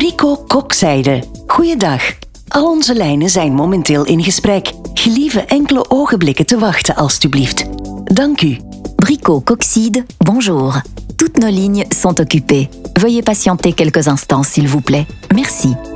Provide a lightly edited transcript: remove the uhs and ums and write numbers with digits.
Brico Kokzijde. Goeiedag. Al onze lijnen zijn momenteel in gesprek. Gelieve enkele ogenblikken te wachten, alstublieft. Dank u. Brico Coxide, bonjour. Toutes nos lignes sont occupées. Veuillez patienter quelques instants, s'il vous plaît. Merci.